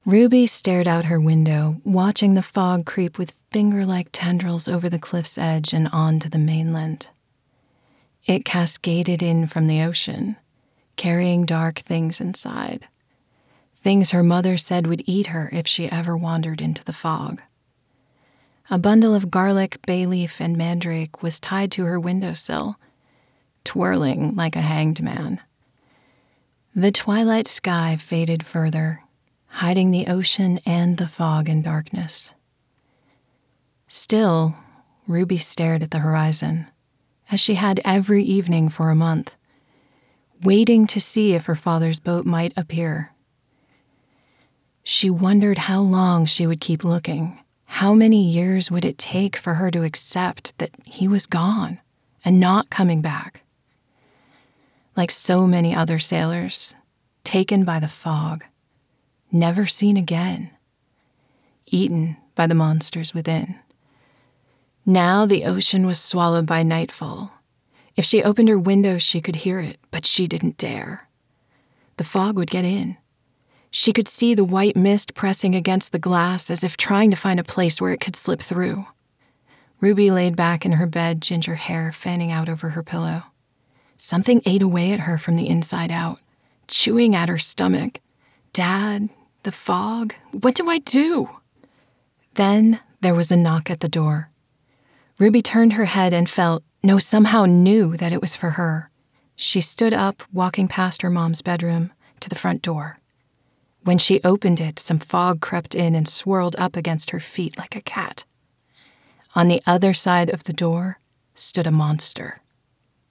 Ruby stared out her window, watching the fog creep with finger-like tendrils over the cliff's edge and onto the mainland. It cascaded in from the ocean, carrying dark things inside. Things her mother said would eat her if she ever wandered into the fog. A bundle of garlic, bay leaf, and mandrake was tied to her windowsill, twirling like a hanged man. The twilight sky faded further, hiding the ocean and the fog in darkness. Still, Ruby stared at the horizon, as she had every evening for a month, waiting to see if her father's boat might appear. She wondered how long she would keep looking. How many years would it take for her to accept that he was gone and not coming back? Like so many other sailors, taken by the fog, never seen again, eaten by the monsters within. Now the ocean was swallowed by nightfall. If she opened her window, she could hear it, but she didn't dare. The fog would get in. She could see the white mist pressing against the glass as if trying to find a place where it could slip through. Ruby laid back in her bed, ginger hair fanning out over her pillow. Something ate away at her from the inside out, chewing at her stomach. Dad, the fog, what do I do? Then there was a knock at the door. Ruby turned her head and somehow knew that it was for her. She stood up, walking past her mom's bedroom to the front door. When she opened it, some fog crept in and swirled up against her feet like a cat. On the other side of the door stood a monster.